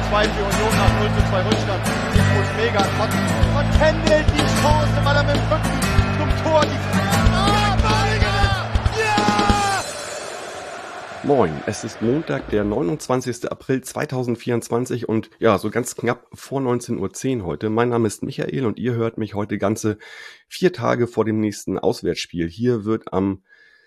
2 für Union nach 0:2 Rückstand. Sigmund Mega und Kendall die Chance, weil er mit dem Rücken zum Tor Moin, es ist Montag, der 29. April 2024 und ja, so ganz knapp vor 19:10 Uhr heute. Mein Name ist Michael und ihr hört mich heute ganze 4 Tage vor dem nächsten Auswärtsspiel. Hier wird am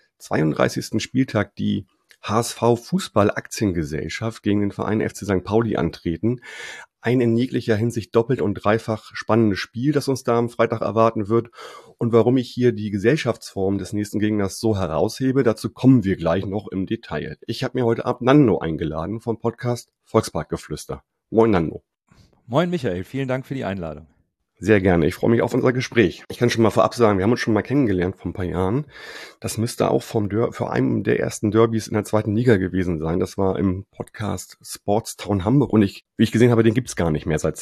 32. Spieltag die HSV Fußball Aktiengesellschaft gegen den Verein FC St. Pauli antreten. Ein in jeglicher Hinsicht doppelt und dreifach spannendes Spiel, das uns da am Freitag erwarten wird. Und warum ich hier die Gesellschaftsform des nächsten Gegners so heraushebe, dazu kommen wir gleich noch im Detail. Ich habe mir heute Abend Nando eingeladen vom Podcast Volksparkgeflüster. Moin Nando. Moin Michael, vielen Dank für die Einladung. Sehr gerne. Ich freue mich auf unser Gespräch. Ich kann schon mal vorab sagen, wir haben uns schon mal kennengelernt vor ein paar Jahren. Das müsste auch für einen der ersten Derbys in der 2. Liga gewesen sein. Das war im Podcast Sportstown Hamburg. Und wie ich gesehen habe, den gibt's gar nicht mehr seit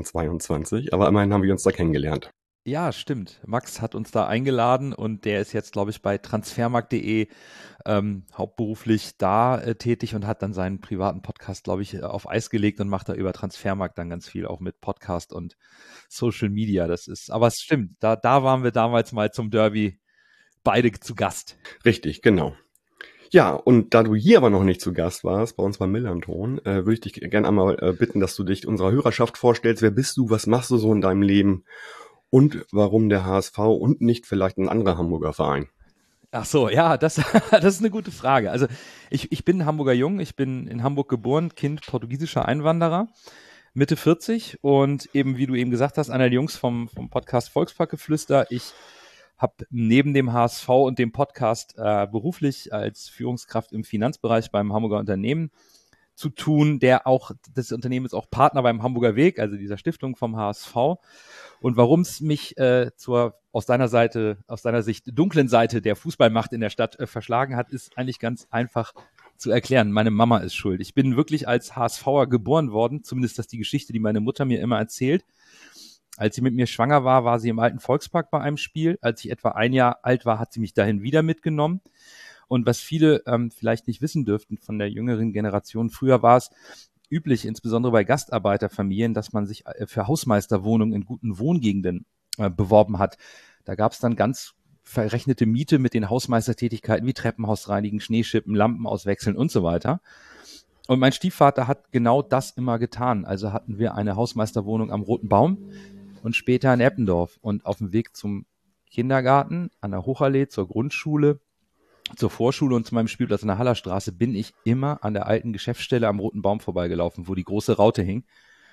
2022. Aber immerhin haben wir uns da kennengelernt. Ja, stimmt. Max hat uns da eingeladen und der ist jetzt, glaube ich, bei transfermarkt.de hauptberuflich da tätig und hat dann seinen privaten Podcast, glaube ich, auf Eis gelegt und macht da über Transfermarkt dann ganz viel, auch mit Podcast und Social Media. Aber es stimmt, da waren wir damals mal zum Derby beide zu Gast. Richtig, genau. Ja, und da du hier aber noch nicht zu Gast warst, bei uns beim Millanton, würde ich dich gerne einmal bitten, dass du dich unserer Hörerschaft vorstellst. Wer bist du? Was machst du so in deinem Leben? Und warum der HSV und nicht vielleicht ein anderer Hamburger Verein? Ach so, ja, das ist eine gute Frage. Also ich bin Hamburger Jung, ich bin in Hamburg geboren, Kind portugiesischer Einwanderer, Mitte 40 und eben, wie du eben gesagt hast, einer der Jungs vom Podcast Volksparkgeflüster. Ich habe neben dem HSV und dem Podcast beruflich als Führungskraft im Finanzbereich beim Hamburger Unternehmen zu tun, das Unternehmen ist auch Partner beim Hamburger Weg, also dieser Stiftung vom HSV. Und warum es mich aus deiner Sicht dunklen Seite der Fußballmacht in der Stadt verschlagen hat, ist eigentlich ganz einfach zu erklären. Meine Mama ist schuld. Ich bin wirklich als HSVer geboren worden, zumindest das ist die Geschichte, die meine Mutter mir immer erzählt. Als sie mit mir schwanger war, war sie im alten Volkspark bei einem Spiel. Als ich etwa 1 Jahr alt war, hat sie mich dahin wieder mitgenommen. Und was viele vielleicht nicht wissen dürften von der jüngeren Generation, früher war es üblich, insbesondere bei Gastarbeiterfamilien, dass man sich für Hausmeisterwohnungen in guten Wohngegenden beworben hat. Da gab es dann ganz verrechnete Miete mit den Hausmeistertätigkeiten wie Treppenhaus reinigen, Schneeschippen, Lampen auswechseln und so weiter. Und mein Stiefvater hat genau das immer getan. Also hatten wir eine Hausmeisterwohnung am Roten Baum und später in Eppendorf. Und auf dem Weg zum Kindergarten, an der Hochallee, zur Grundschule, zur Vorschule und zu meinem Spielplatz in der Hallerstraße bin ich immer an der alten Geschäftsstelle am Roten Baum vorbeigelaufen, wo die große Raute hing.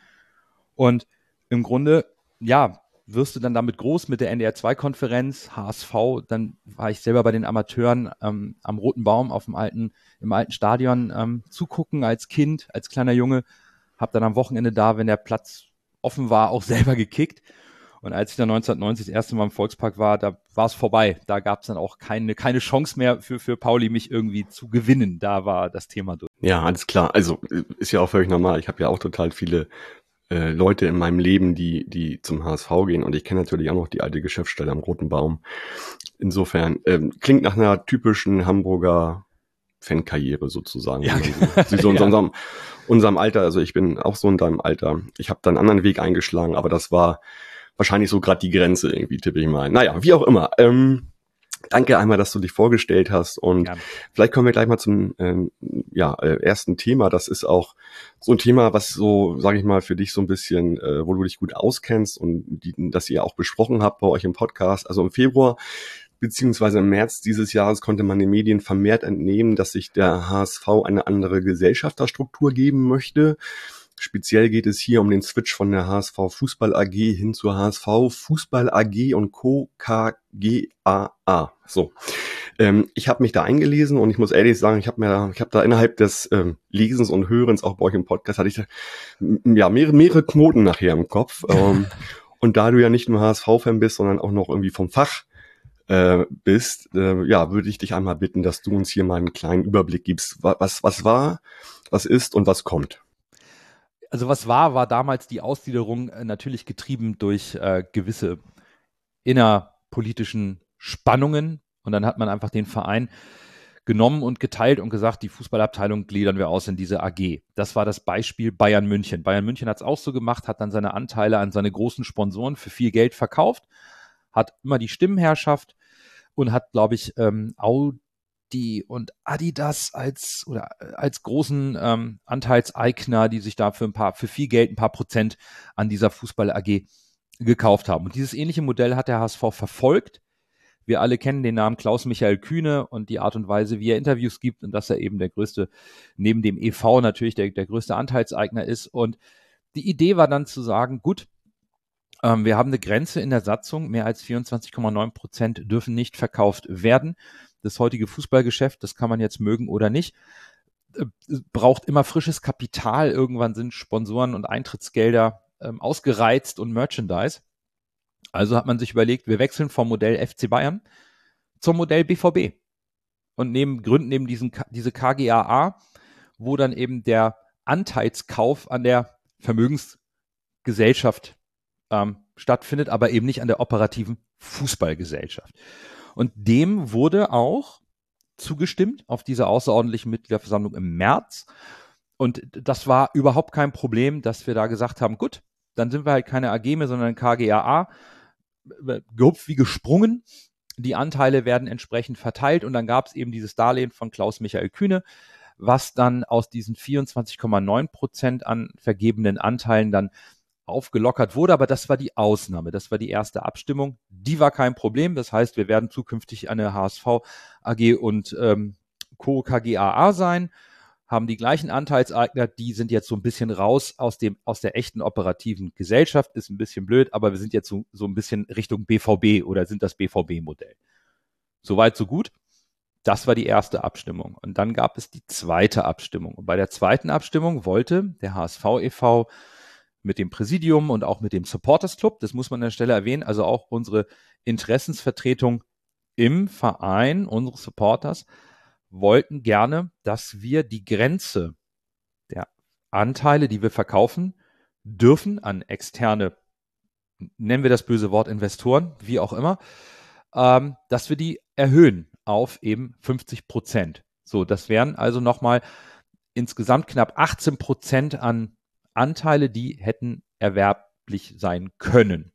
Und im Grunde, ja, wirst du dann damit groß mit der NDR2-Konferenz, HSV, dann war ich selber bei den Amateuren am Roten Baum im alten Stadion zugucken als Kind, als kleiner Junge, habe dann am Wochenende da, wenn der Platz offen war, auch selber gekickt. Und als ich dann 1990 das erste Mal im Volkspark war, da war es vorbei. Da gab es dann auch keine Chance mehr für Pauli, mich irgendwie zu gewinnen. Da war das Thema durch. Ja, alles klar. Also ist ja auch völlig normal. Ich habe ja auch total viele Leute in meinem Leben, die zum HSV gehen. Und ich kenne natürlich auch noch die alte Geschäftsstelle am Roten Baum. Insofern klingt nach einer typischen Hamburger Fankarriere sozusagen. Ja. So in unserem Alter, also ich bin auch so in deinem Alter. Ich habe da einen anderen Weg eingeschlagen, aber das war wahrscheinlich so gerade die Grenze irgendwie, tippe ich mal. Naja, wie auch immer. Danke einmal, dass du dich vorgestellt hast und Gerne. Vielleicht kommen wir gleich mal zum ersten Thema. Das ist auch so ein Thema, was so, sage ich mal, für dich so ein bisschen, wo du dich gut auskennst und das ihr auch besprochen habt bei euch im Podcast. Also im Februar beziehungsweise im März dieses Jahres konnte man den Medien vermehrt entnehmen, dass sich der HSV eine andere Gesellschafterstruktur geben möchte. Speziell geht es hier um den Switch von der HSV Fußball AG hin zur HSV Fußball AG und Co. KGaA. So. Ich habe mich da eingelesen und ich muss ehrlich sagen, ich habe da innerhalb des Lesens und Hörens auch bei euch im Podcast hatte ich ja mehrere Knoten nachher im Kopf. Und da du ja nicht nur HSV-Fan bist, sondern auch noch irgendwie vom Fach bist, würde ich dich einmal bitten, dass du uns hier mal einen kleinen Überblick gibst, was war, was ist und was kommt. Also was war damals die Ausgliederung natürlich getrieben durch gewisse innerpolitischen Spannungen und dann hat man einfach den Verein genommen und geteilt und gesagt, die Fußballabteilung gliedern wir aus in diese AG. Das war das Beispiel Bayern München. Bayern München hat es auch so gemacht, hat dann seine Anteile an seine großen Sponsoren für viel Geld verkauft, hat immer die Stimmenherrschaft und hat, glaube ich, Audi und Adidas als großen Anteilseigner, die sich da für viel Geld ein paar Prozent an dieser Fußball-AG gekauft haben. Und dieses ähnliche Modell hat der HSV verfolgt. Wir alle kennen den Namen Klaus-Michael Kühne und die Art und Weise, wie er Interviews gibt und dass er eben der größte, neben dem EV natürlich der größte Anteilseigner ist. Und die Idee war dann zu sagen, gut, wir haben eine Grenze in der Satzung, mehr als 24,9% dürfen nicht verkauft werden. Das heutige Fußballgeschäft, das kann man jetzt mögen oder nicht, braucht immer frisches Kapital. Irgendwann sind Sponsoren und Eintrittsgelder ausgereizt und Merchandise. Also hat man sich überlegt, wir wechseln vom Modell FC Bayern zum Modell BVB und gründen eben diese KGaA, wo dann eben der Anteilskauf an der Vermögensgesellschaft stattfindet, aber eben nicht an der operativen Fußballgesellschaft. Und dem wurde auch zugestimmt auf dieser außerordentlichen Mitgliederversammlung im März. Und das war überhaupt kein Problem, dass wir da gesagt haben, gut, dann sind wir halt keine AG mehr, sondern KGaA, gehupft wie gesprungen. Die Anteile werden entsprechend verteilt und dann gab es eben dieses Darlehen von Klaus-Michael Kühne, was dann aus diesen 24,9% an vergebenen Anteilen dann aufgelockert wurde, aber das war die Ausnahme, das war die erste Abstimmung, die war kein Problem, das heißt, wir werden zukünftig eine HSV AG und Co. KGaA sein, haben die gleichen Anteilseigner, die sind jetzt so ein bisschen raus aus der echten operativen Gesellschaft, ist ein bisschen blöd, aber wir sind jetzt so ein bisschen Richtung BVB oder sind das BVB-Modell. Soweit, so gut. Das war die erste Abstimmung. Und dann gab es die zweite Abstimmung. Und bei der zweiten Abstimmung wollte der HSV e.V. mit dem Präsidium und auch mit dem Supporters Club, das muss man an der Stelle erwähnen, also auch unsere Interessensvertretung im Verein, unsere Supporters, wollten gerne, dass wir die Grenze der Anteile, die wir verkaufen dürfen an externe, nennen wir das böse Wort Investoren, wie auch immer, dass wir die erhöhen auf eben 50%. So, das wären also nochmal insgesamt knapp 18% an Anteile, die hätten erwerblich sein können.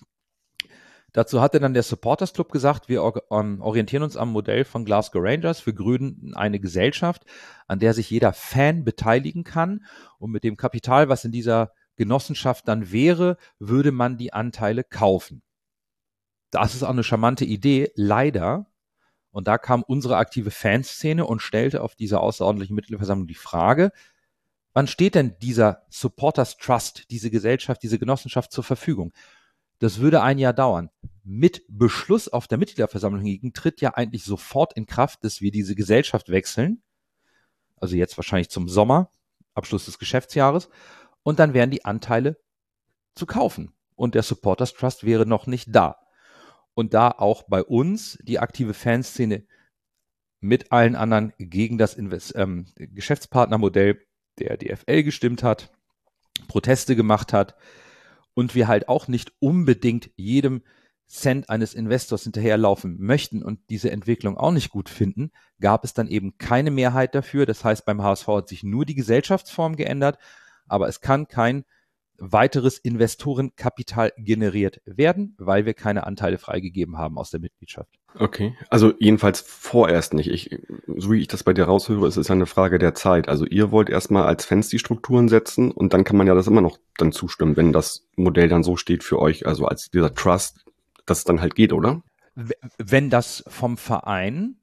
Dazu hatte dann der Supporters Club gesagt, wir orientieren uns am Modell von Glasgow Rangers. Wir gründen eine Gesellschaft, an der sich jeder Fan beteiligen kann. Und mit dem Kapital, was in dieser Genossenschaft dann wäre, würde man die Anteile kaufen. Das ist auch eine charmante Idee. Leider, und da kam unsere aktive Fanszene und stellte auf dieser außerordentlichen Mitgliederversammlung die Frage, wann steht denn dieser Supporters Trust, diese Gesellschaft, diese Genossenschaft zur Verfügung? Das würde ein Jahr dauern. Mit Beschluss auf der Mitgliederversammlung hingegen tritt ja eigentlich sofort in Kraft, dass wir diese Gesellschaft wechseln. Also jetzt wahrscheinlich zum Sommer, Abschluss des Geschäftsjahres. Und dann wären die Anteile zu kaufen. Und der Supporters Trust wäre noch nicht da. Und da auch bei uns die aktive Fanszene mit allen anderen gegen das Geschäftspartnermodell der DFL gestimmt hat, Proteste gemacht hat, und wir halt auch nicht unbedingt jedem Cent eines Investors hinterherlaufen möchten und diese Entwicklung auch nicht gut finden, gab es dann eben keine Mehrheit dafür. Das heißt, beim HSV hat sich nur die Gesellschaftsform geändert, aber es kann kein weiteres Investorenkapital generiert werden, weil wir keine Anteile freigegeben haben aus der Mitgliedschaft. Okay, also jedenfalls vorerst nicht. So wie ich das bei dir raushöre, ist es eine Frage der Zeit. Also ihr wollt erstmal als Fans die Strukturen setzen und dann kann man ja das immer noch dann zustimmen, wenn das Modell dann so steht für euch, also als dieser Trust, dass es dann halt geht, oder? Wenn das vom Verein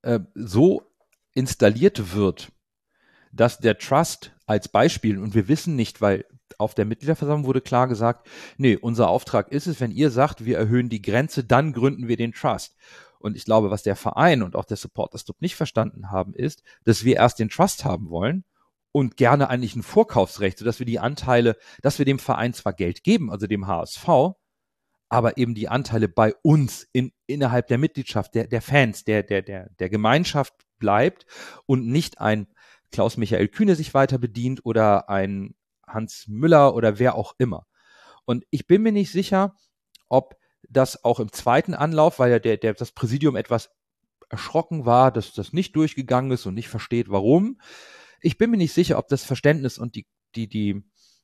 so installiert wird, dass der Trust als Beispiel, und wir wissen nicht, weil auf der Mitgliederversammlung wurde klar gesagt, nee, unser Auftrag ist es, wenn ihr sagt, wir erhöhen die Grenze, dann gründen wir den Trust. Und ich glaube, was der Verein und auch der Supporters Club nicht verstanden haben, ist, dass wir erst den Trust haben wollen und gerne eigentlich ein Vorkaufsrecht, sodass wir die Anteile, dass wir dem Verein zwar Geld geben, also dem HSV, aber eben die Anteile bei uns innerhalb der Mitgliedschaft, der Fans, der Gemeinschaft bleibt und nicht ein Klaus-Michael Kühne sich weiter bedient oder ein Hans Müller oder wer auch immer. Und ich bin mir nicht sicher, ob das auch im zweiten Anlauf, weil ja das Präsidium etwas erschrocken war, dass das nicht durchgegangen ist und nicht versteht, warum. Ich bin mir nicht sicher, ob das Verständnis und wie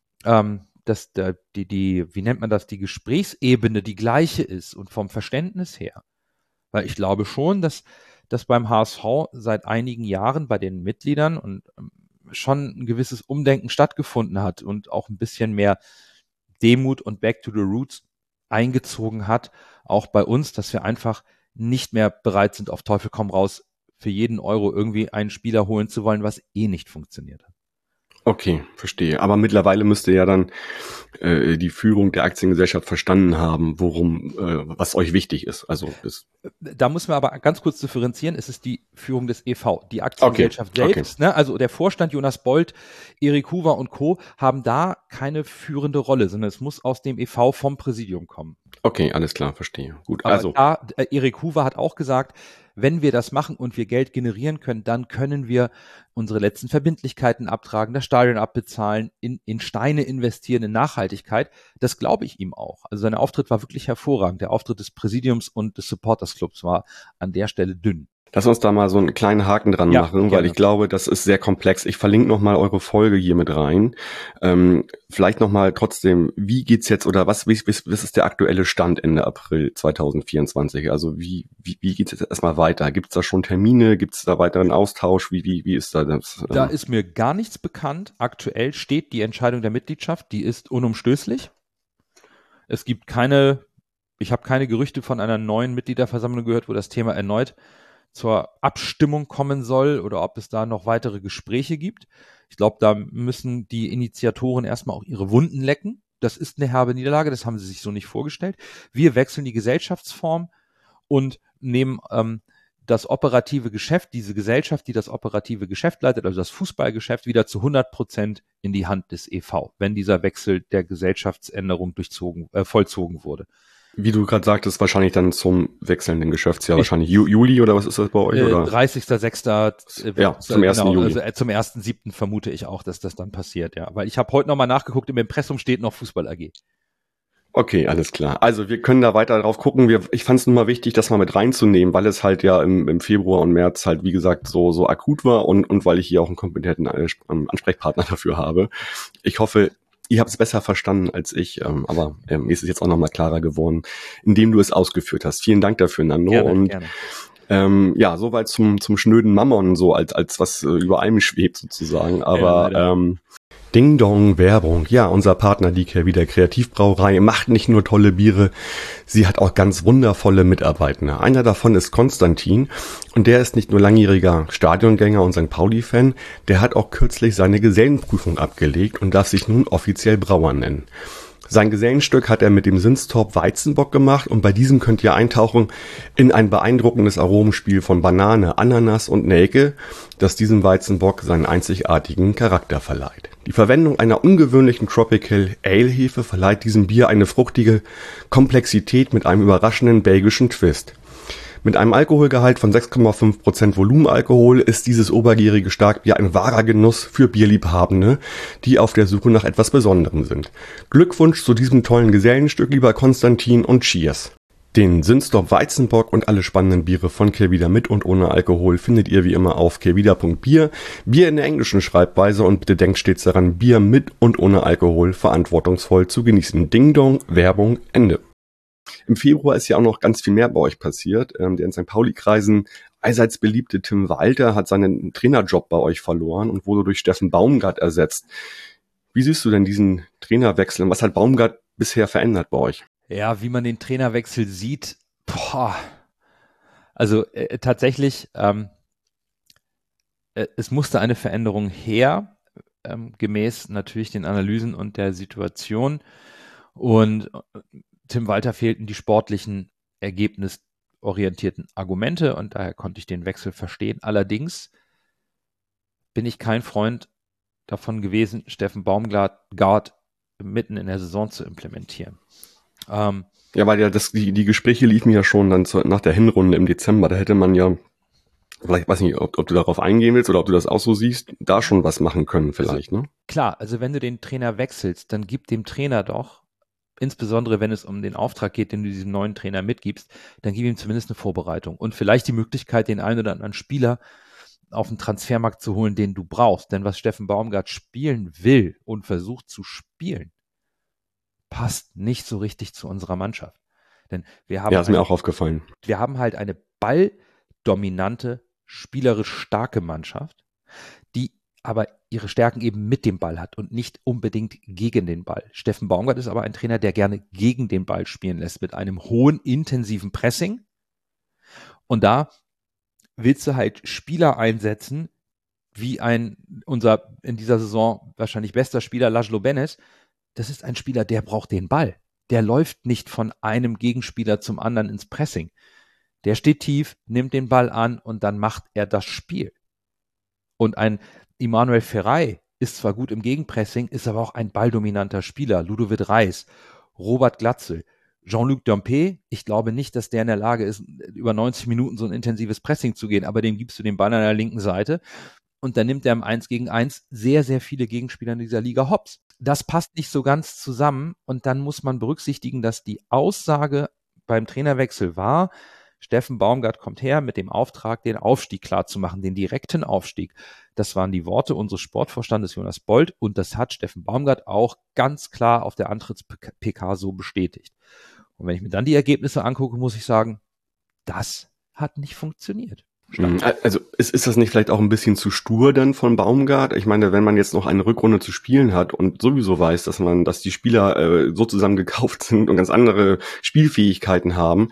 nennt man das, die Gesprächsebene die gleiche ist und vom Verständnis her. Weil ich glaube schon, dass beim HSV seit einigen Jahren bei den Mitgliedern und schon ein gewisses Umdenken stattgefunden hat und auch ein bisschen mehr Demut und Back to the Roots eingezogen hat, auch bei uns, dass wir einfach nicht mehr bereit sind, auf Teufel komm raus, für jeden Euro irgendwie einen Spieler holen zu wollen, was nicht funktioniert hat. Okay, verstehe. Aber mittlerweile müsste ja dann die Führung der Aktiengesellschaft verstanden haben, was euch wichtig ist. Also da muss man aber ganz kurz differenzieren. Es ist die Führung des e.V., die Aktiengesellschaft selbst. Ne? Also der Vorstand Jonas Bold, Erik Huber und Co. haben da keine führende Rolle, sondern es muss aus dem e.V. vom Präsidium kommen. Okay, alles klar, verstehe. Gut. Aber da, Erik Huber hat auch gesagt, wenn wir das machen und wir Geld generieren können, dann können wir unsere letzten Verbindlichkeiten abtragen, das Stadion abbezahlen, in Steine investieren, in Nachhaltigkeit. Das glaube ich ihm auch. Also sein Auftritt war wirklich hervorragend. Der Auftritt des Präsidiums und des Supporters Clubs war an der Stelle dünn. Lass uns da mal so einen kleinen Haken dran machen, weil ich glaube, das ist sehr komplex. Ich verlinke nochmal eure Folge hier mit rein. Vielleicht nochmal trotzdem, wie geht's jetzt oder was ist der aktuelle Stand Ende April 2024? Also wie geht's jetzt erstmal weiter? Gibt's da schon Termine? Gibt's da weiteren Austausch? Wie ist da das? Da ist mir gar nichts bekannt. Aktuell steht die Entscheidung der Mitgliedschaft, die ist unumstößlich. Es gibt ich habe keine Gerüchte von einer neuen Mitgliederversammlung gehört, wo das Thema erneut zur Abstimmung kommen soll oder ob es da noch weitere Gespräche gibt. Ich glaube, da müssen die Initiatoren erstmal auch ihre Wunden lecken. Das ist eine herbe Niederlage, das haben sie sich so nicht vorgestellt. Wir wechseln die Gesellschaftsform und nehmen das operative Geschäft, diese Gesellschaft, die das operative Geschäft leitet, also das Fußballgeschäft, wieder zu 100% in die Hand des e.V., wenn dieser Wechsel der Gesellschaftsänderung vollzogen wurde. Wie du gerade sagtest, wahrscheinlich dann zum wechselnden Geschäftsjahr, wahrscheinlich Juli oder was ist das bei euch? 30.06. Ja, zum 1. Juli. Also zum 1.07. vermute ich auch, dass das dann passiert, ja. Weil ich habe heute nochmal nachgeguckt, im Impressum steht noch Fußball AG. Okay, alles klar. Also wir können da weiter drauf gucken. Ich fand es nur mal wichtig, das mal mit reinzunehmen, weil es halt ja im Februar und März halt, wie gesagt, so akut war und weil ich hier auch einen kompetenten Ansprechpartner dafür habe. Ich hoffe, ihr habt es besser verstanden als ich, aber mir ist es jetzt auch nochmal klarer geworden, indem du es ausgeführt hast. Vielen Dank dafür, Nando. Gerne. Ja, soweit zum schnöden Mammon, so als was über allem schwebt sozusagen. Aber Ding Dong Werbung. Ja, unser Partner, die Kehrwieder Kreativbrauerei, macht nicht nur tolle Biere, sie hat auch ganz wundervolle Mitarbeiter. Einer davon ist Konstantin und der ist nicht nur langjähriger Stadiongänger und St. Pauli-Fan, der hat auch kürzlich seine Gesellenprüfung abgelegt und darf sich nun offiziell Brauer nennen. Sein Gesellenstück hat er mit dem Sinztorp Weizenbock gemacht und bei diesem könnt ihr eintauchen in ein beeindruckendes Aromenspiel von Banane, Ananas und Nelke, das diesem Weizenbock seinen einzigartigen Charakter verleiht. Die Verwendung einer ungewöhnlichen Tropical Ale Hefe verleiht diesem Bier eine fruchtige Komplexität mit einem überraschenden belgischen Twist. Mit einem Alkoholgehalt von 6,5% Volumenalkohol ist dieses obergärige Starkbier ein wahrer Genuss für Bierliebhabende, die auf der Suche nach etwas Besonderem sind. Glückwunsch zu diesem tollen Gesellenstück, lieber Konstantin, und Cheers! Den Sinztorp Weizenbock und alle spannenden Biere von Kehrwieder mit und ohne Alkohol findet ihr wie immer auf kehrwieder.bier. Bier in der englischen Schreibweise und bitte denkt stets daran, Bier mit und ohne Alkohol verantwortungsvoll zu genießen. Ding Dong, Werbung, Ende. Im Februar ist ja auch noch ganz viel mehr bei euch passiert. Der in St. Pauli-Kreisen allseits beliebte Tim Walter hat seinen Trainerjob bei euch verloren und wurde durch Steffen Baumgart ersetzt. Wie siehst du denn diesen Trainerwechsel und was hat Baumgart bisher verändert bei euch? Ja, wie man den Trainerwechsel sieht, also tatsächlich, es musste eine Veränderung her, gemäß natürlich den Analysen und der Situation, und Tim Walter fehlten die sportlichen, ergebnisorientierten Argumente und daher konnte ich den Wechsel verstehen. Allerdings bin ich kein Freund davon gewesen, Steffen Baumgart mitten in der Saison zu implementieren. Ja, weil ja die Gespräche liefen ja schon dann nach der Hinrunde im Dezember. Da hätte man ja, vielleicht weiß nicht, ob du darauf eingehen willst oder ob du das auch so siehst, da schon was machen können vielleicht, also, ne? Klar, also wenn du den Trainer wechselst, dann gib dem Trainer doch insbesondere wenn es um den Auftrag geht, den du diesem neuen Trainer mitgibst, dann gib ihm zumindest eine Vorbereitung und vielleicht die Möglichkeit, den einen oder anderen Spieler auf den Transfermarkt zu holen, den du brauchst. Denn was Steffen Baumgart spielen will und versucht zu spielen, passt nicht so richtig zu unserer Mannschaft. Denn wir haben Ja, ist mir auch aufgefallen. Wir haben halt eine balldominante, spielerisch starke Mannschaft, die aber ihre Stärken eben mit dem Ball hat und nicht unbedingt gegen den Ball. Steffen Baumgart ist aber ein Trainer, der gerne gegen den Ball spielen lässt, mit einem hohen, intensiven Pressing. Und da willst du halt Spieler einsetzen, wie unser in dieser Saison wahrscheinlich bester Spieler, Laszlo Benes. Das ist ein Spieler, der braucht den Ball. Der läuft nicht von einem Gegenspieler zum anderen ins Pressing. Der steht tief, nimmt den Ball an und dann macht er das Spiel. Und ein Emanuel Ferrey ist zwar gut im Gegenpressing, ist aber auch ein balldominanter Spieler. Ludovic Reis, Robert Glatzel, Jean-Luc Dompe, ich glaube nicht, dass der in der Lage ist, über 90 Minuten so ein intensives Pressing zu gehen, aber dem gibst du den Ball an der linken Seite und dann nimmt er im 1 gegen 1 sehr, sehr viele Gegenspieler in dieser Liga hops. Das passt nicht so ganz zusammen und dann muss man berücksichtigen, dass die Aussage beim Trainerwechsel war, Steffen Baumgart kommt her mit dem Auftrag, den Aufstieg klarzumachen, den direkten Aufstieg. Das waren die Worte unseres Sportvorstandes Jonas Bold und das hat Steffen Baumgart auch ganz klar auf der Antritts-PK so bestätigt. Und wenn ich mir dann die Ergebnisse angucke, muss ich sagen, das hat nicht funktioniert. Also ist das nicht vielleicht auch ein bisschen zu stur dann von Baumgart? Ich meine, wenn man jetzt noch eine Rückrunde zu spielen hat und sowieso weiß, dass die Spieler so zusammen gekauft sind und ganz andere Spielfähigkeiten haben,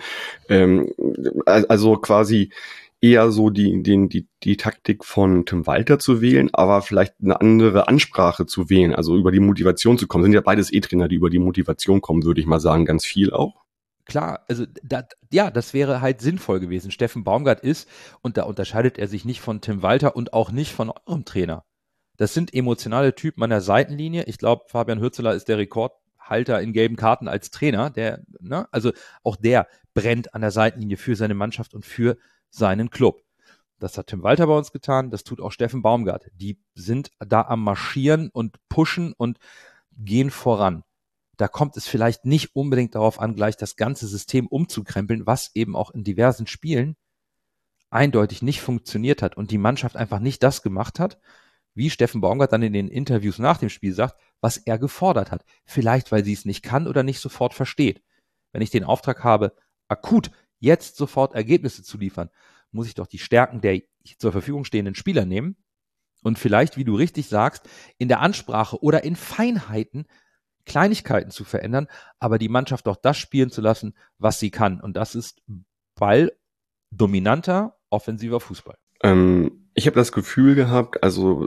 also quasi eher so die Taktik von Tim Walter zu wählen, aber vielleicht eine andere Ansprache zu wählen, also über die Motivation zu kommen. Sind ja beides Trainer, die über die Motivation kommen, würde ich mal sagen, ganz viel auch. Klar, also das wäre halt sinnvoll gewesen. Steffen Baumgart ist, und da unterscheidet er sich nicht von Tim Walter und auch nicht von eurem Trainer. Das sind emotionale Typen an der Seitenlinie. Ich glaube, Fabian Hürzeler ist der Rekordhalter in gelben Karten als Trainer. Also auch der brennt an der Seitenlinie für seine Mannschaft und für seinen Club. Das hat Tim Walter bei uns getan, das tut auch Steffen Baumgart. Die sind da am Marschieren und pushen und gehen voran. Da kommt es vielleicht nicht unbedingt darauf an, gleich das ganze System umzukrempeln, was eben auch in diversen Spielen eindeutig nicht funktioniert hat und die Mannschaft einfach nicht das gemacht hat, wie Steffen Baumgart dann in den Interviews nach dem Spiel sagt, was er gefordert hat. Vielleicht, weil sie es nicht kann oder nicht sofort versteht. Wenn ich den Auftrag habe, akut jetzt sofort Ergebnisse zu liefern, muss ich doch die Stärken der zur Verfügung stehenden Spieler nehmen und vielleicht, wie du richtig sagst, in der Ansprache oder in Feinheiten Kleinigkeiten zu verändern, aber die Mannschaft doch das spielen zu lassen, was sie kann. Und das ist balldominanter, offensiver Fußball. Ich habe das Gefühl gehabt, also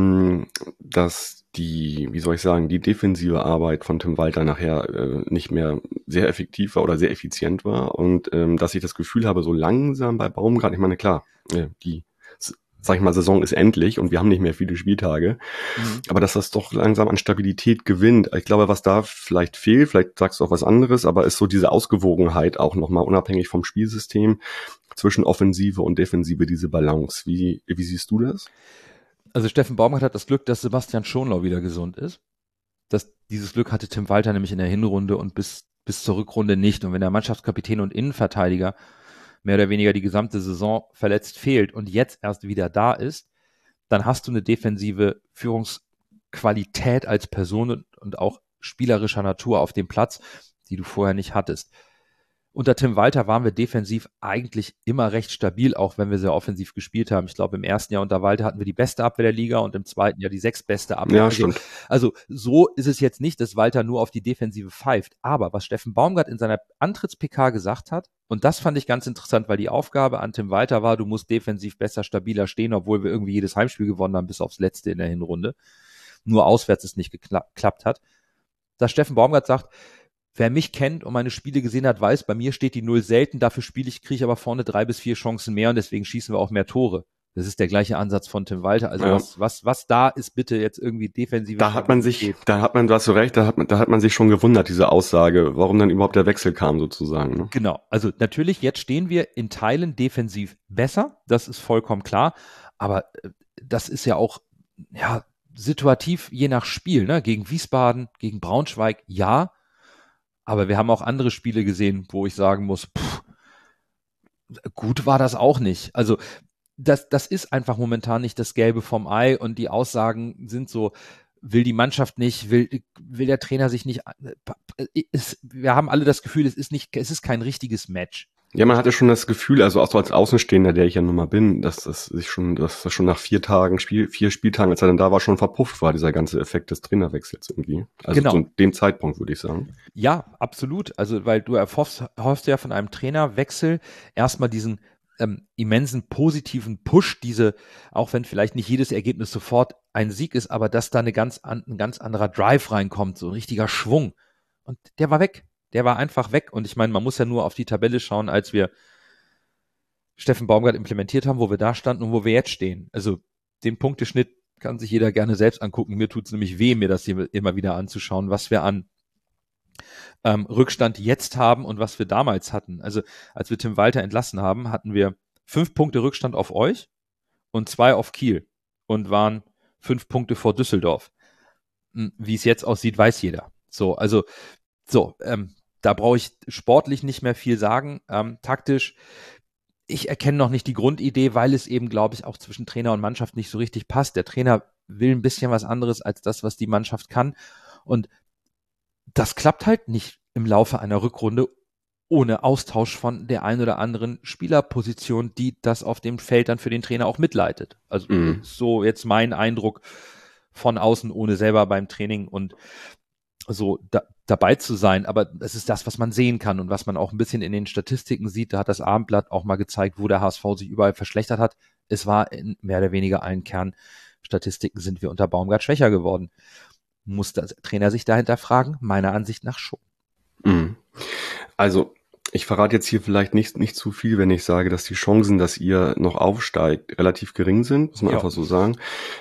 dass die defensive Arbeit von Tim Walter nachher nicht mehr sehr effektiv war oder sehr effizient war und dass ich das Gefühl habe, so langsam bei Baumgart, ich meine, klar, die Saison ist endlich und wir haben nicht mehr viele Spieltage, aber dass das doch langsam an Stabilität gewinnt. Ich glaube, was da vielleicht fehlt, vielleicht sagst du auch was anderes, aber ist so diese Ausgewogenheit auch nochmal unabhängig vom Spielsystem zwischen Offensive und Defensive, diese Balance. Wie siehst du das? Also Steffen Baumgart hat das Glück, dass Sebastian Schonlau wieder gesund ist. Dieses Glück hatte Tim Walter nämlich in der Hinrunde und bis zur Rückrunde nicht. Und wenn der Mannschaftskapitän und Innenverteidiger mehr oder weniger die gesamte Saison verletzt fehlt und jetzt erst wieder da ist, dann hast du eine defensive Führungsqualität als Person und auch spielerischer Natur auf dem Platz, die du vorher nicht hattest. Unter Tim Walter waren wir defensiv eigentlich immer recht stabil, auch wenn wir sehr offensiv gespielt haben. Ich glaube, im ersten Jahr unter Walter hatten wir die beste Abwehr der Liga und im zweiten Jahr die 6. beste Abwehr. Ja, stimmt. Also so ist es jetzt nicht, dass Walter nur auf die Defensive pfeift. Aber was Steffen Baumgart in seiner Antritts-PK gesagt hat, und das fand ich ganz interessant, weil die Aufgabe an Tim Walter war, du musst defensiv besser, stabiler stehen, obwohl wir irgendwie jedes Heimspiel gewonnen haben, bis aufs letzte in der Hinrunde. Nur auswärts es nicht geklappt hat. Dass Steffen Baumgart sagt, wer mich kennt und meine Spiele gesehen hat, weiß, bei mir steht die 0 selten, dafür kriege ich aber vorne 3 bis 4 Chancen mehr und deswegen schießen wir auch mehr Tore. Das ist der gleiche Ansatz von Tim Walter. Also ja. was da ist bitte jetzt irgendwie defensiv. Du hast so recht, da hat man sich schon gewundert, diese Aussage, warum dann überhaupt der Wechsel kam sozusagen. Ne? Genau, also natürlich, jetzt stehen wir in Teilen defensiv besser, das ist vollkommen klar, aber das ist ja auch situativ je nach Spiel, ne? Gegen Wiesbaden, gegen Braunschweig, ja, Aber wir haben auch andere Spiele gesehen, wo ich sagen muss, gut war das auch nicht. Also das ist einfach momentan nicht das Gelbe vom Ei und die Aussagen sind so, will die Mannschaft nicht, will der Trainer sich nicht, wir haben alle das Gefühl, es ist kein richtiges Match. Ja, man hatte schon das Gefühl, also auch so als Außenstehender, der ich ja nun mal bin, dass das schon nach 4 Spieltagen, als er dann da war, schon verpufft war, dieser ganze Effekt des Trainerwechsels irgendwie. Also Genau. zu dem Zeitpunkt, würde ich sagen. Ja, absolut. Also, weil du erhoffst ja von einem Trainerwechsel erstmal diesen immensen positiven Push, auch wenn vielleicht nicht jedes Ergebnis sofort ein Sieg ist, aber dass da ein ganz anderer Drive reinkommt, so ein richtiger Schwung. Und der war weg. Der war einfach weg. Und ich meine, man muss ja nur auf die Tabelle schauen, als wir Steffen Baumgart implementiert haben, wo wir da standen und wo wir jetzt stehen. Also den Punkteschnitt kann sich jeder gerne selbst angucken. Mir tut es nämlich weh, mir das hier immer wieder anzuschauen, was wir an Rückstand jetzt haben und was wir damals hatten. Also als wir Tim Walter entlassen haben, hatten wir 5 Punkte Rückstand auf euch und 2 auf Kiel und waren 5 Punkte vor Düsseldorf. Wie es jetzt aussieht, weiß jeder. Da brauche ich sportlich nicht mehr viel sagen. Taktisch, ich erkenne noch nicht die Grundidee, weil es eben, glaube ich, auch zwischen Trainer und Mannschaft nicht so richtig passt. Der Trainer will ein bisschen was anderes als das, was die Mannschaft kann. Und das klappt halt nicht im Laufe einer Rückrunde ohne Austausch von der einen oder anderen Spielerposition, die das auf dem Feld dann für den Trainer auch mitleitet. Also so jetzt mein Eindruck von außen, ohne selber beim Training und so dabei zu sein. Aber es ist das, was man sehen kann und was man auch ein bisschen in den Statistiken sieht. Da hat das Abendblatt auch mal gezeigt, wo der HSV sich überall verschlechtert hat. Es war in mehr oder weniger allen Kernstatistiken sind wir unter Baumgart schwächer geworden. Muss der Trainer sich dahinter fragen? Meiner Ansicht nach schon. Also, ich verrate jetzt hier vielleicht nicht zu viel, wenn ich sage, dass die Chancen, dass ihr noch aufsteigt, relativ gering sind, muss man einfach so sagen.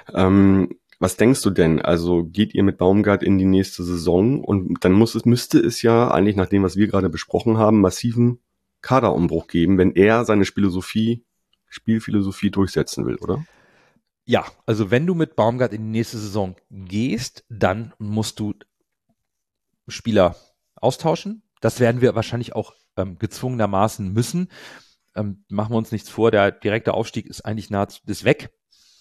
Was denkst du denn? Also geht ihr mit Baumgart in die nächste Saison und dann müsste es ja eigentlich nach dem, was wir gerade besprochen haben, massiven Kaderumbruch geben, wenn er seine Spielphilosophie durchsetzen will, oder? Ja, also wenn du mit Baumgart in die nächste Saison gehst, dann musst du Spieler austauschen. Das werden wir wahrscheinlich auch gezwungenermaßen müssen. Machen wir uns nichts vor, der direkte Aufstieg ist eigentlich nahezu weg.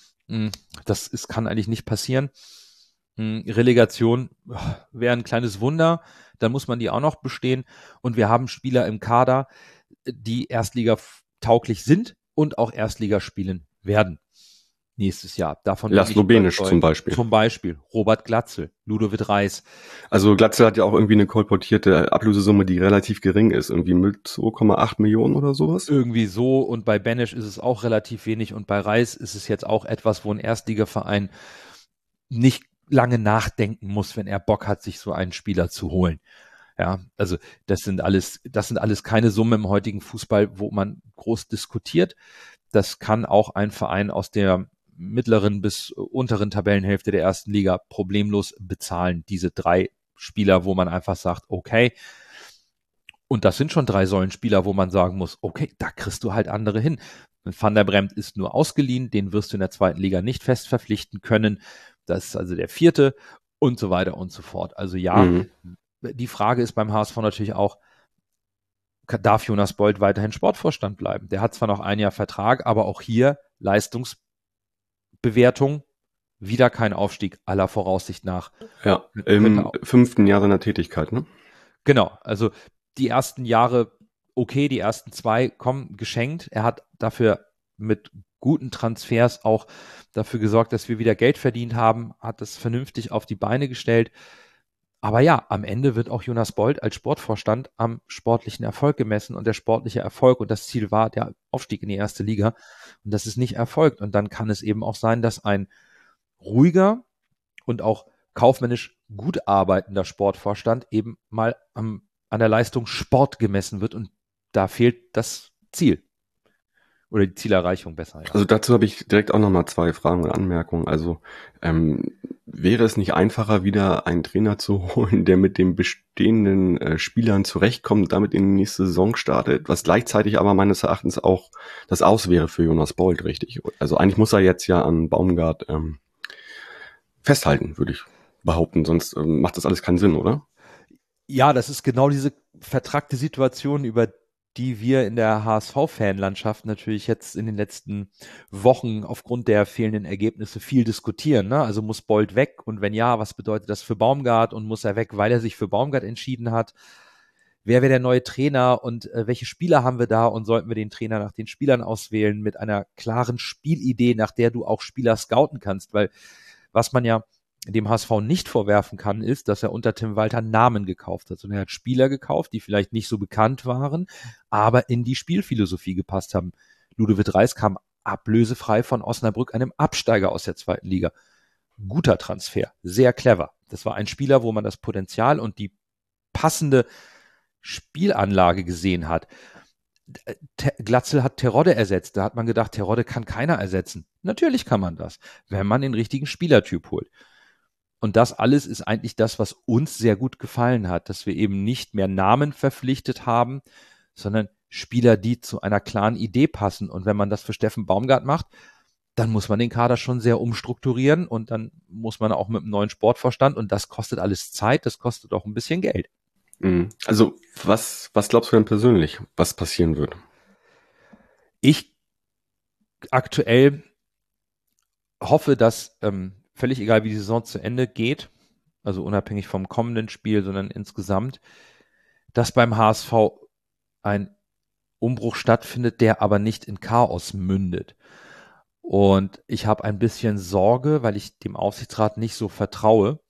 Kann eigentlich nicht passieren. Relegation wäre ein kleines Wunder, dann muss man die auch noch bestehen. Und wir haben Spieler im Kader, die Erstliga-tauglich sind und auch Erstliga spielen werden nächstes Jahr. Davon Laszlo Benisch zum Beispiel. Zum Beispiel Robert Glatzel, Ludovic Reis. Also Glatzel hat ja auch irgendwie eine kolportierte Ablösesumme, die relativ gering ist, irgendwie mit 2,8 Millionen oder sowas. Irgendwie so, und bei Benisch ist es auch relativ wenig und bei Reis ist es jetzt auch etwas, wo ein Erstligaverein nicht lange nachdenken muss, wenn er Bock hat, sich so einen Spieler zu holen. Ja, also das sind alles keine Summen im heutigen Fußball, wo man groß diskutiert. Das kann auch ein Verein aus der mittleren bis unteren Tabellenhälfte der ersten Liga problemlos bezahlen. Diese 3 Spieler, wo man einfach sagt, okay, und das sind schon 3 Säulenspieler, wo man sagen muss, okay, da kriegst du halt andere hin. Van der Bremt ist nur ausgeliehen, den wirst du in der 2. Liga nicht fest verpflichten können. Das ist also der 4. und so weiter und so fort. Also ja, die Frage ist beim HSV natürlich auch, darf Jonas Bold weiterhin Sportvorstand bleiben? Der hat zwar noch ein Jahr Vertrag, aber auch hier Leistungsbewertung, wieder kein Aufstieg aller Voraussicht nach. Ja, im 5. Jahr seiner Tätigkeit, ne? Genau, also die ersten Jahre okay, die ersten 2 kommen geschenkt. Er hat dafür mit guten Transfers auch dafür gesorgt, dass wir wieder Geld verdient haben, hat das vernünftig auf die Beine gestellt. Aber ja, am Ende wird auch Jonas Bold als Sportvorstand am sportlichen Erfolg gemessen und der sportliche Erfolg und das Ziel war der Aufstieg in die 1. Liga und das ist nicht erfolgt und dann kann es eben auch sein, dass ein ruhiger und auch kaufmännisch gut arbeitender Sportvorstand eben mal an der Leistung Sport gemessen wird und da fehlt das Ziel. Oder die Zielerreichung besser. Ja. Also dazu habe ich direkt auch nochmal 2 Fragen und Anmerkungen. Also wäre es nicht einfacher, wieder einen Trainer zu holen, der mit den bestehenden Spielern zurechtkommt, damit in die nächste Saison startet, was gleichzeitig aber meines Erachtens auch das Aus wäre für Jonas Bold, richtig? Also eigentlich muss er jetzt ja an Baumgart festhalten, würde ich behaupten, sonst macht das alles keinen Sinn, oder? Ja, das ist genau diese vertrackte Situation, über die wir in der HSV-Fanlandschaft natürlich jetzt in den letzten Wochen aufgrund der fehlenden Ergebnisse viel diskutieren. Ne? Also muss Bold weg und wenn ja, was bedeutet das für Baumgart und muss er weg, weil er sich für Baumgart entschieden hat? Wer wäre der neue Trainer und welche Spieler haben wir da und sollten wir den Trainer nach den Spielern auswählen mit einer klaren Spielidee, nach der du auch Spieler scouten kannst? Weil was man ja dem HSV nicht vorwerfen kann, ist, dass er unter Tim Walter Namen gekauft hat. Und er hat Spieler gekauft, die vielleicht nicht so bekannt waren, aber in die Spielphilosophie gepasst haben. Ludovic Reis kam ablösefrei von Osnabrück, einem Absteiger aus der zweiten Liga. Guter Transfer, sehr clever. Das war ein Spieler, wo man das Potenzial und die passende Spielanlage gesehen hat. Glatzel hat Terodde ersetzt. Da hat man gedacht, Terodde kann keiner ersetzen. Natürlich kann man das, wenn man den richtigen Spielertyp holt. Und das alles ist eigentlich das, was uns sehr gut gefallen hat, dass wir eben nicht mehr Namen verpflichtet haben, sondern Spieler, die zu einer klaren Idee passen. Und wenn man das für Steffen Baumgart macht, dann muss man den Kader schon sehr umstrukturieren und dann muss man auch mit einem neuen Sportvorstand und das kostet alles Zeit, das kostet auch ein bisschen Geld. Also was glaubst du denn persönlich, was passieren wird? Ich aktuell hoffe, dass völlig egal, wie die Saison zu Ende geht, also unabhängig vom kommenden Spiel, sondern insgesamt, dass beim HSV ein Umbruch stattfindet, der aber nicht in Chaos mündet. Und ich habe ein bisschen Sorge, weil ich dem Aufsichtsrat nicht so vertraue.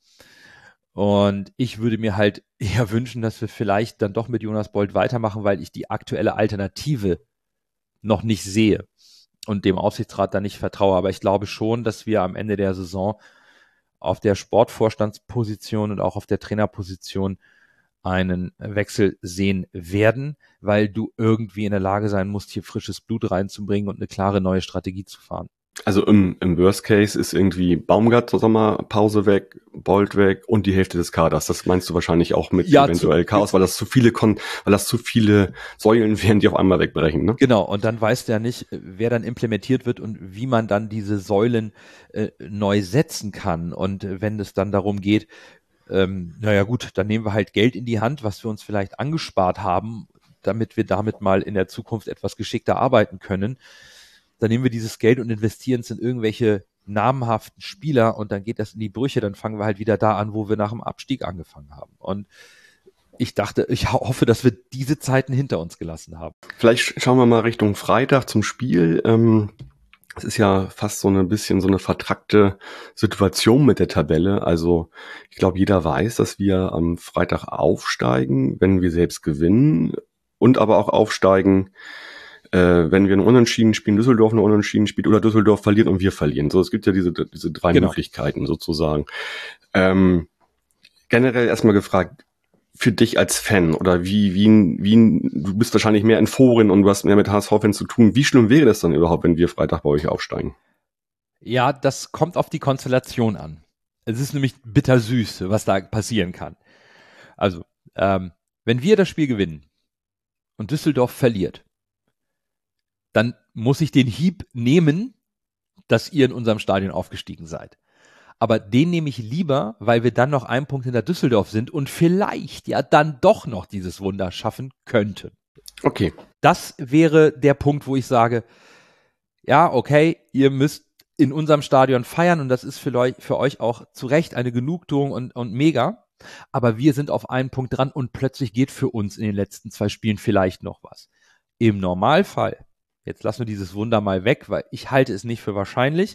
Und ich würde mir halt eher wünschen, dass wir vielleicht dann doch mit Jonas Bold weitermachen, weil ich die aktuelle Alternative noch nicht sehe und dem Aufsichtsrat da nicht vertraue. Aber ich glaube schon, dass wir am Ende der Saison auf der Sportvorstandsposition und auch auf der Trainerposition einen Wechsel sehen werden, weil du irgendwie in der Lage sein musst, hier frisches Blut reinzubringen und eine klare neue Strategie zu fahren. Also im Worst Case ist irgendwie Baumgart Sommerpause weg, Bold weg und die Hälfte des Kaders. Das meinst du wahrscheinlich auch mit eventuell Chaos, weil das zu viele Säulen wären, die auf einmal wegbrechen, ne? Genau, und dann weißt du ja nicht, wer dann implementiert wird und wie man dann diese Säulen neu setzen kann. Und wenn es dann darum geht, naja gut, dann nehmen wir halt Geld in die Hand, was wir uns vielleicht angespart haben, damit wir damit mal in der Zukunft etwas geschickter arbeiten können. Dann nehmen wir dieses Geld und investieren es in irgendwelche namhaften Spieler und dann geht das in die Brüche, dann fangen wir halt wieder da an, wo wir nach dem Abstieg angefangen haben. Und ich hoffe, dass wir diese Zeiten hinter uns gelassen haben. Vielleicht schauen wir mal Richtung Freitag zum Spiel. Es ist ja fast so ein bisschen so eine vertrackte Situation mit der Tabelle. Also ich glaube, jeder weiß, dass wir am Freitag aufsteigen, wenn wir selbst gewinnen und aber auch aufsteigen, wenn wir einen Unentschieden spielen, Düsseldorf eine Unentschieden spielt oder Düsseldorf verliert und wir verlieren. So, es gibt ja diese drei Möglichkeiten sozusagen. Generell erstmal gefragt, für dich als Fan oder du bist wahrscheinlich mehr in Foren und du hast mehr mit HSV-Fans zu tun. Wie schlimm wäre das dann überhaupt, wenn wir Freitag bei euch aufsteigen? Ja, das kommt auf die Konstellation an. Es ist nämlich bittersüß, was da passieren kann. Also, wenn wir das Spiel gewinnen und Düsseldorf verliert, dann muss ich den Hieb nehmen, dass ihr in unserem Stadion aufgestiegen seid. Aber den nehme ich lieber, weil wir dann noch einen Punkt hinter Düsseldorf sind und vielleicht ja dann doch noch dieses Wunder schaffen könnten. Okay. Das wäre der Punkt, wo ich sage, ja, okay, ihr müsst in unserem Stadion feiern und das ist für euch auch zu Recht eine Genugtuung und mega. Aber wir sind auf einen Punkt dran und plötzlich geht für uns in den letzten 2 Spielen vielleicht noch was. Im Normalfall, jetzt lassen wir dieses Wunder mal weg, weil ich halte es nicht für wahrscheinlich,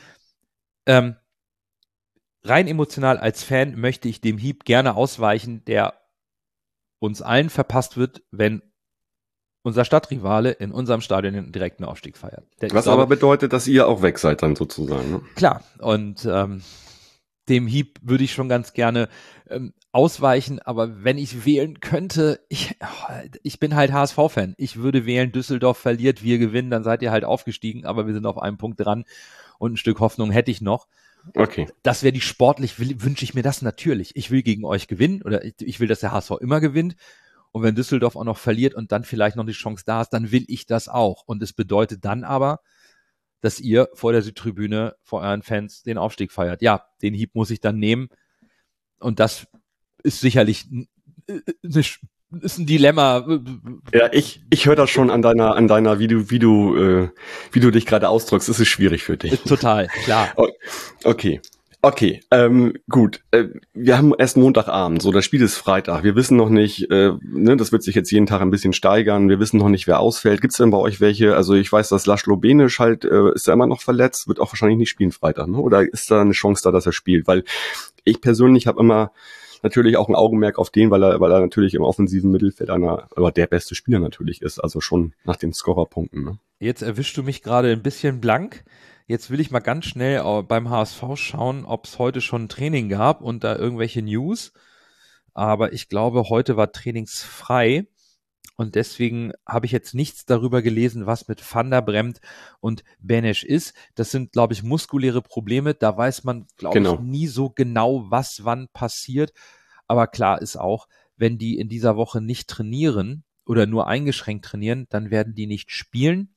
rein emotional als Fan möchte ich dem Hieb gerne ausweichen, der uns allen verpasst wird, wenn unser Stadtrivale in unserem Stadion den direkten Aufstieg feiert. Was aber bedeutet, dass ihr auch weg seid dann sozusagen, ne? Klar, und dem Hieb würde ich schon ganz gerne ausweichen, aber wenn ich wählen könnte, ich bin halt HSV-Fan. Ich würde wählen, Düsseldorf verliert, wir gewinnen, dann seid ihr halt aufgestiegen, aber wir sind auf einem Punkt dran und ein Stück Hoffnung hätte ich noch. Okay. Das wäre sportlich, wünsche ich mir das natürlich. Ich will gegen euch gewinnen oder ich will, dass der HSV immer gewinnt. Und wenn Düsseldorf auch noch verliert und dann vielleicht noch die Chance da ist, dann will ich das auch. Und es bedeutet dann aber, dass ihr vor der Südtribüne, vor euren Fans den Aufstieg feiert. Ja, den Hieb muss ich dann nehmen. Und das ist sicherlich ist ein Dilemma. Ja, ich höre das schon an deiner, wie du dich gerade ausdrückst. Es ist schwierig für dich. Total, klar. Okay. Gut. Wir haben erst Montagabend, so das Spiel ist Freitag. Wir wissen noch nicht, das wird sich jetzt jeden Tag ein bisschen steigern. Wir wissen noch nicht, wer ausfällt. Gibt's denn bei euch welche? Also ich weiß, dass Laszlo Benisch halt ist er immer noch verletzt, wird auch wahrscheinlich nicht spielen Freitag, ne? Oder ist da eine Chance da, dass er spielt? Weil ich persönlich habe immer natürlich auch ein Augenmerk auf den, weil er natürlich im offensiven Mittelfeld aber der beste Spieler natürlich ist, also schon nach den Scorerpunkten. Ne? Jetzt erwischst du mich gerade ein bisschen blank. Jetzt will ich mal ganz schnell beim HSV schauen, ob es heute schon ein Training gab und da irgendwelche News. Aber ich glaube, heute war trainingsfrei und deswegen habe ich jetzt nichts darüber gelesen, was mit Van der Bremt und Benesch ist. Das sind, glaube ich, muskuläre Probleme. Da weiß man, glaube ich, nie so genau, was wann passiert. Aber klar ist auch, wenn die in dieser Woche nicht trainieren oder nur eingeschränkt trainieren, dann werden die nicht spielen.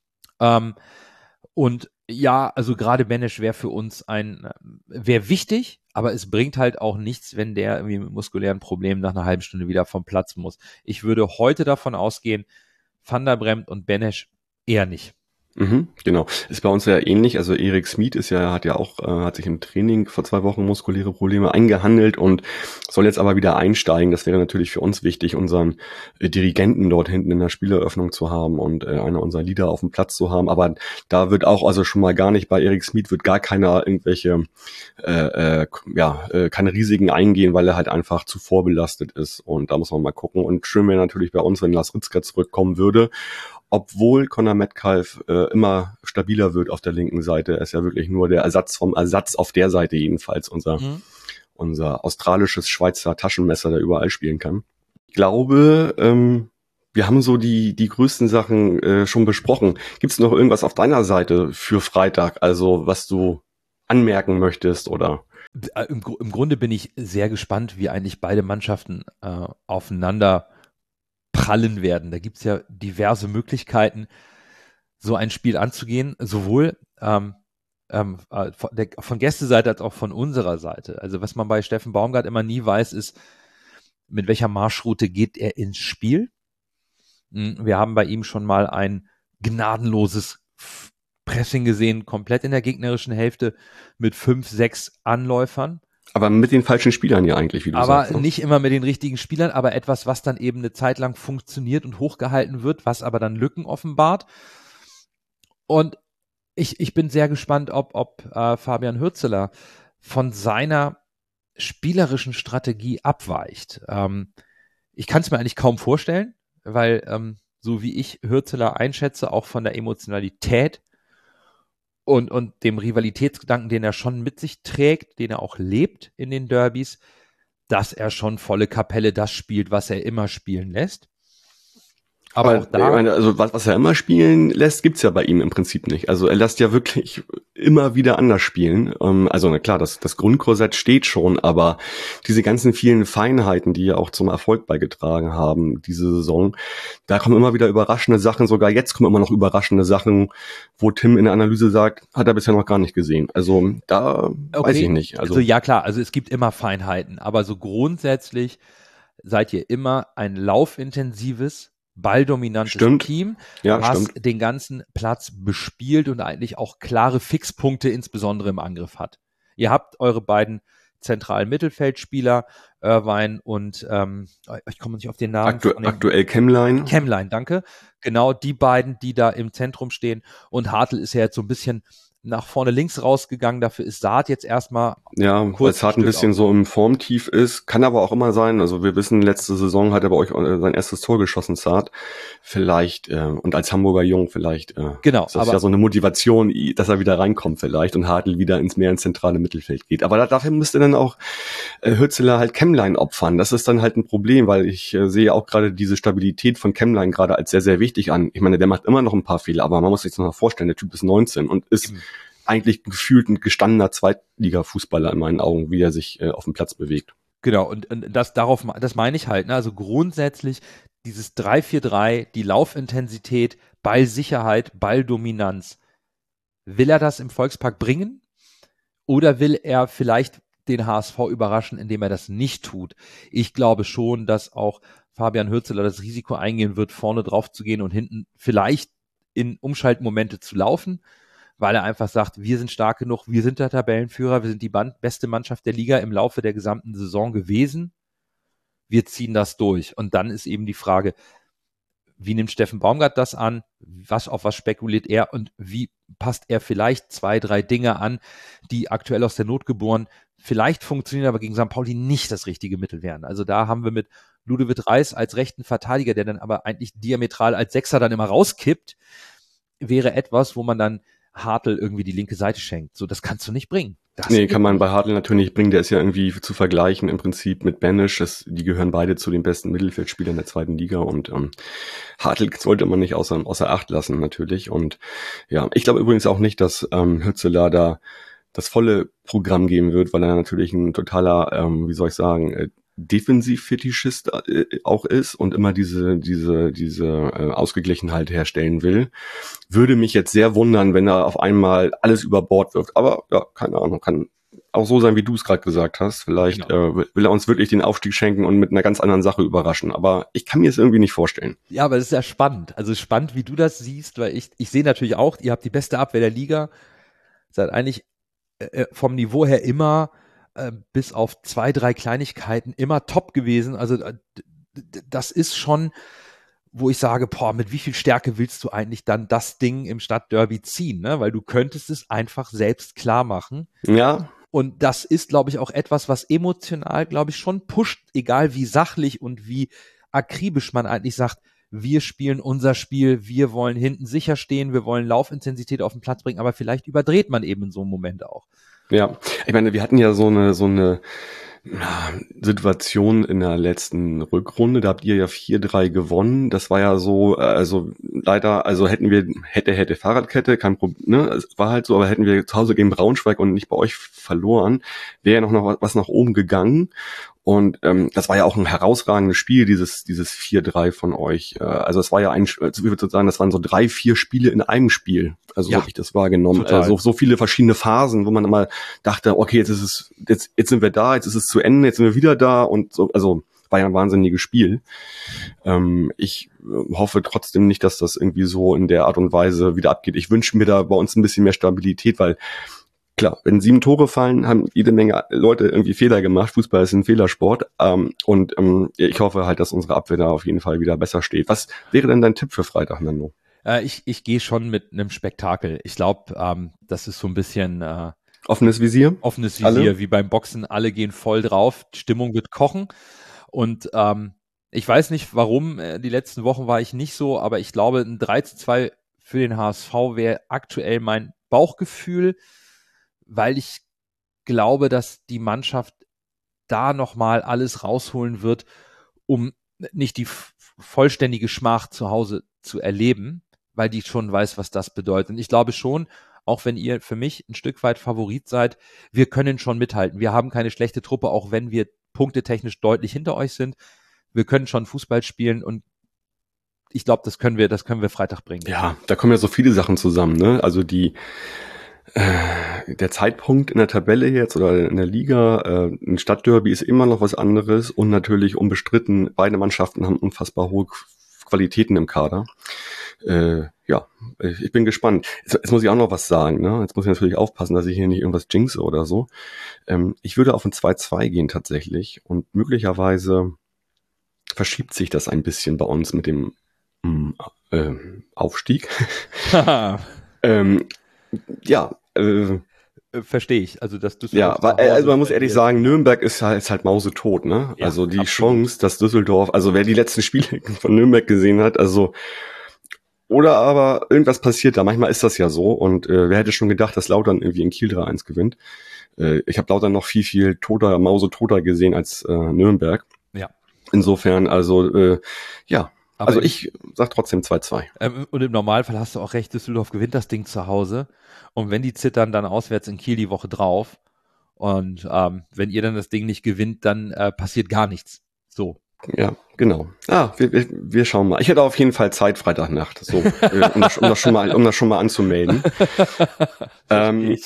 Und ja, also gerade Benesch wäre für uns wäre wichtig, aber es bringt halt auch nichts, wenn der irgendwie mit muskulären Problemen nach einer halben Stunde wieder vom Platz muss. Ich würde heute davon ausgehen, Van der Bremt und Benesch eher nicht. Genau. Ist bei uns ja ähnlich. Also Erik Smit hat sich im Training vor 2 Wochen muskuläre Probleme eingehandelt und soll jetzt aber wieder einsteigen. Das wäre natürlich für uns wichtig, unseren Dirigenten dort hinten in der Spieleröffnung zu haben und einer unserer Leader auf dem Platz zu haben. Aber da wird auch also schon mal gar nicht bei Erik Smit wird gar keiner irgendwelche keine Risiken eingehen, weil er halt einfach zu vorbelastet ist. Und da muss man mal gucken. Und schön wäre natürlich bei uns, wenn Lars Ritzka zurückkommen würde. Obwohl Conor Metcalf immer stabiler wird auf der linken Seite. Er ist ja wirklich nur der Ersatz vom Ersatz auf der Seite jedenfalls. Unser australisches Schweizer Taschenmesser, der überall spielen kann. Ich glaube, wir haben so die größten Sachen schon besprochen. Gibt es noch irgendwas auf deiner Seite für Freitag? Also was du anmerken möchtest oder? Im Grunde bin ich sehr gespannt, wie eigentlich beide Mannschaften aufeinander prallen werden. Da gibt's ja diverse Möglichkeiten, so ein Spiel anzugehen, sowohl von Gästeseite als auch von unserer Seite. Also was man bei Steffen Baumgart immer nie weiß, ist, mit welcher Marschroute geht er ins Spiel. Wir haben bei ihm schon mal ein gnadenloses Pressing gesehen, komplett in der gegnerischen Hälfte mit 5, 6 Anläufern. Aber mit den falschen Spielern ja eigentlich, wie du sagst. Aber nicht immer mit den richtigen Spielern, aber etwas, was dann eben eine Zeit lang funktioniert und hochgehalten wird, was aber dann Lücken offenbart. Und ich bin sehr gespannt, ob Fabian Hürzeler von seiner spielerischen Strategie abweicht. Ich kann es mir eigentlich kaum vorstellen, weil so wie ich Hürzeler einschätze, auch von der Emotionalität und dem Rivalitätsgedanken, den er schon mit sich trägt, den er auch lebt in den Derbys, dass er schon volle Kapelle das spielt, was er immer spielen lässt. Aber auch da. Ich meine, also was er immer spielen lässt, gibt's ja bei ihm im Prinzip nicht. Also er lässt ja wirklich immer wieder anders spielen. Also na klar, das Grundkorsett steht schon, aber diese ganzen vielen Feinheiten, die ja auch zum Erfolg beigetragen haben, diese Saison, da kommen immer wieder überraschende Sachen. Sogar jetzt kommen immer noch überraschende Sachen, wo Tim in der Analyse sagt, hat er bisher noch gar nicht gesehen. Also da weiß ich nicht. Also ja klar, also es gibt immer Feinheiten, aber so grundsätzlich seid ihr immer ein laufintensives, balldominantes Team, was den ganzen Platz bespielt und eigentlich auch klare Fixpunkte insbesondere im Angriff hat. Ihr habt eure beiden zentralen Mittelfeldspieler, Irvine und ich komme nicht auf den Namen. Aktuell Kemlein. Kemlein, danke. Genau die beiden, die da im Zentrum stehen. Und Hartl ist ja jetzt so ein bisschen nach vorne links rausgegangen, dafür ist Saad jetzt erstmal weil Saad ein bisschen so im Formtief ist, kann aber auch immer sein, also wir wissen, letzte Saison hat er bei euch sein erstes Tor geschossen, Saad, vielleicht, und als Hamburger Jung vielleicht, genau, ist das ja so eine Motivation, dass er wieder reinkommt vielleicht und Hartl wieder ins zentrale Mittelfeld geht, aber dafür müsste dann auch Hürzeler halt Kemlein opfern, das ist dann halt ein Problem, weil ich sehe auch gerade diese Stabilität von Kemlein gerade als sehr, sehr wichtig an, ich meine, der macht immer noch ein paar Fehler, aber man muss sich das mal vorstellen, der Typ ist 19 und ist eigentlich gefühlt ein gestandener Zweitliga-Fußballer in meinen Augen, wie er sich auf dem Platz bewegt. Genau, und das meine ich halt, ne? Also grundsätzlich dieses 3-4-3, die Laufintensität, Ballsicherheit, Balldominanz. Will er das im Volkspark bringen? Oder will er vielleicht den HSV überraschen, indem er das nicht tut. Ich glaube schon, dass auch Fabian Hürzeler das Risiko eingehen wird, vorne drauf zu gehen und hinten vielleicht in Umschaltmomente zu laufen, weil er einfach sagt, wir sind stark genug, wir sind der Tabellenführer, wir sind die beste Mannschaft der Liga im Laufe der gesamten Saison gewesen. Wir ziehen das durch. Und dann ist eben die Frage, wie nimmt Steffen Baumgart das an? Auf was spekuliert er? Und wie passt er vielleicht 2, 3 Dinge an, die aktuell aus der Not geboren vielleicht funktionieren, aber gegen St. Pauli nicht das richtige Mittel wären. Also da haben wir mit Ludovic Reis als rechten Verteidiger, der dann aber eigentlich diametral als Sechser dann immer rauskippt, wäre etwas, wo man dann Hartl irgendwie die linke Seite schenkt. So, das kannst du nicht bringen. Nee, kann man bei Hartl natürlich nicht bringen. Der ist ja irgendwie zu vergleichen im Prinzip mit Benisch. Die gehören beide zu den besten Mittelfeldspielern der zweiten Liga und Hartl sollte man nicht außer Acht lassen natürlich. Und ja, ich glaube übrigens auch nicht, dass Hürzeler da das volle Programm geben wird, weil er natürlich ein totaler, Defensiv-Fetischist auch ist und immer diese Ausgeglichenheit herstellen will. Würde mich jetzt sehr wundern, wenn er auf einmal alles über Bord wirft. Aber ja, keine Ahnung, kann auch so sein, wie du es gerade gesagt hast. Vielleicht will er uns wirklich den Aufstieg schenken und mit einer ganz anderen Sache überraschen. Aber ich kann mir es irgendwie nicht vorstellen. Ja, aber das ist ja spannend. Also spannend, wie du das siehst, weil ich sehe natürlich auch, ihr habt die beste Abwehr der Liga. Seid eigentlich vom Niveau her immer bis auf 2, 3 Kleinigkeiten immer top gewesen. Also das ist schon, wo ich sage, mit wie viel Stärke willst du eigentlich dann das Ding im Stadtderby ziehen, ne? Weil du könntest es einfach selbst klar machen. Ja. Und das ist, glaube ich, auch etwas, was emotional, glaube ich, schon pusht, egal wie sachlich und wie akribisch man eigentlich sagt, wir spielen unser Spiel, wir wollen hinten sicher stehen, wir wollen Laufintensität auf den Platz bringen, aber vielleicht überdreht man eben in so einem Moment auch. Ja, ich meine, wir hatten ja so eine Situation in der letzten Rückrunde, da habt ihr ja 4-3 gewonnen. Das war ja so, leider, hätte Fahrradkette, kein Problem, ne? Es war halt so, aber hätten wir zu Hause gegen Braunschweig und nicht bei euch verloren, wäre ja noch was nach oben gegangen. Und das war ja auch ein herausragendes Spiel, dieses 4-3 von euch. Also es war ja ich würde sagen, das waren so 3, 4 Spiele in einem Spiel. Also so habe ich das wahrgenommen. So viele verschiedene Phasen, wo man mal dachte, okay, jetzt sind wir da, jetzt ist es zu Ende, jetzt sind wir wieder da und so. Also war ja ein wahnsinniges Spiel. Ich hoffe trotzdem nicht, dass das irgendwie so in der Art und Weise wieder abgeht. Ich wünsche mir da bei uns ein bisschen mehr Stabilität, weil klar, wenn 7 Tore fallen, haben jede Menge Leute irgendwie Fehler gemacht. Fußball ist ein Fehlersport. Ich hoffe halt, dass unsere Abwehr da auf jeden Fall wieder besser steht. Was wäre denn dein Tipp für Freitag, Nando? Ich gehe schon mit einem Spektakel. Ich glaube, das ist so ein bisschen offenes Visier. Offenes Visier, wie beim Boxen. Alle gehen voll drauf. Die Stimmung wird kochen. Und ich weiß nicht, warum. Die letzten Wochen war ich nicht so, aber ich glaube, ein 3-2 für den HSV wäre aktuell mein Bauchgefühl, weil ich glaube, dass die Mannschaft da nochmal alles rausholen wird, um nicht die vollständige Schmach zu Hause zu erleben, weil die schon weiß, was das bedeutet. Und ich glaube schon, auch wenn ihr für mich ein Stück weit Favorit seid, wir können schon mithalten. Wir haben keine schlechte Truppe, auch wenn wir punktetechnisch deutlich hinter euch sind. Wir können schon Fußball spielen und ich glaube, das können wir Freitag bringen. Ja, da kommen ja so viele Sachen zusammen, ne? Also der Zeitpunkt in der Tabelle jetzt oder in der Liga, ein Stadtderby ist immer noch was anderes und natürlich unbestritten, beide Mannschaften haben unfassbar hohe Qualitäten im Kader. Ich bin gespannt. Jetzt muss ich auch noch was sagen, ne? Jetzt muss ich natürlich aufpassen, dass ich hier nicht irgendwas jinxe oder so. Ich würde auf ein 2-2 gehen tatsächlich und möglicherweise verschiebt sich das ein bisschen bei uns mit dem Aufstieg. Verstehe ich. Also dass Düsseldorf. Ja, also man muss ehrlich sagen, Nürnberg ist halt mausetot, ne? Ja, also die absolut. Chance, dass Düsseldorf, also wer die letzten Spiele von Nürnberg gesehen hat, oder aber irgendwas passiert da. Manchmal ist das ja so und wer hätte schon gedacht, dass Lautern irgendwie in Kiel 3-1 gewinnt. Ich habe Lautern noch viel mausetoter gesehen als Nürnberg. Ja. Insofern, aber ich sag trotzdem 2-2. Und im Normalfall hast du auch recht, Düsseldorf gewinnt das Ding zu Hause. Und wenn die zittern, dann auswärts in Kiel die Woche drauf. Und wenn ihr dann das Ding nicht gewinnt, dann passiert gar nichts. So. Ja, genau. Wir schauen mal. Ich hätte auf jeden Fall Zeit Freitagnacht, so, um das schon mal anzumelden.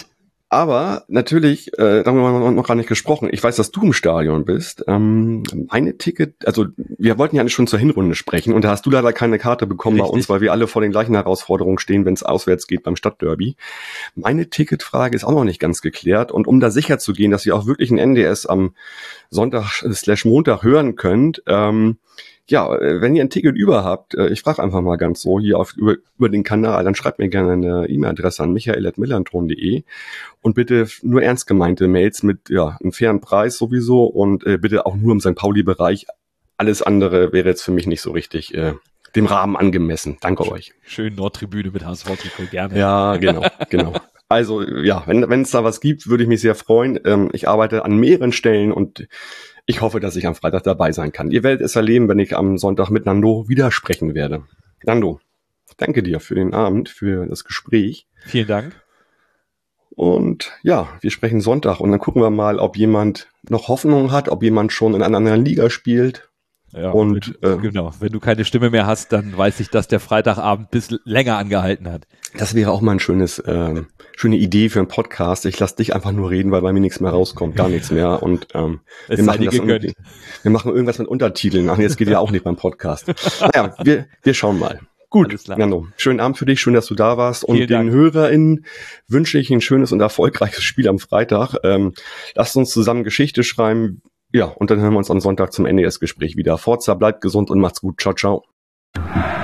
Aber natürlich, darüber haben wir noch gar nicht gesprochen. Ich weiß, dass du im Stadion bist. Meine Ticket, also wir wollten ja eigentlich schon zur Hinrunde sprechen und da hast du leider keine Karte bekommen Richtig. bei uns, weil wir alle vor den gleichen Herausforderungen stehen, wenn es auswärts geht beim Stadtderby. Meine Ticketfrage ist auch noch nicht ganz geklärt und um da sicher zu gehen, dass ihr auch wirklich ein NDS am Sonntag/Montag hören könnt, wenn ihr ein Ticket über habt, ich frage einfach mal ganz so hier über den Kanal, dann schreibt mir gerne eine E-Mail-Adresse an michael@millantron.de und bitte nur ernst gemeinte Mails mit einem fairen Preis sowieso und bitte auch nur im St. Pauli-Bereich. Alles andere wäre jetzt für mich nicht so richtig dem Rahmen angemessen. Danke euch. Schön Nordtribüne mit HSV-Trikot, gerne. Ja, genau. Also wenn es da was gibt, würde ich mich sehr freuen. Ich arbeite an mehreren Stellen und ich hoffe, dass ich am Freitag dabei sein kann. Ihr werdet es erleben, wenn ich am Sonntag mit Nando wieder sprechen werde. Nando, danke dir für den Abend, für das Gespräch. Vielen Dank. Und ja, wir sprechen Sonntag und dann gucken wir mal, ob jemand noch Hoffnung hat, ob jemand schon in einer anderen Liga spielt. Ja, und genau, wenn du keine Stimme mehr hast, dann weiß ich, dass der Freitagabend bis länger angehalten hat. Das wäre auch mal ein schöne Idee für einen Podcast. Ich lasse dich einfach nur reden, weil bei mir nichts mehr rauskommt, gar nichts mehr. Und wir machen irgendwas mit Untertiteln. Ach, jetzt geht ja auch nicht beim Podcast. Naja, wir schauen mal. Gut, Nando, schönen Abend für dich, schön, dass du da warst. Und den HörerInnen wünsche ich ein schönes und erfolgreiches Spiel am Freitag. Lasst uns zusammen Geschichte schreiben. Ja, und dann hören wir uns am Sonntag zum NDS-Gespräch wieder. Forza, bleibt gesund und macht's gut. Ciao, ciao.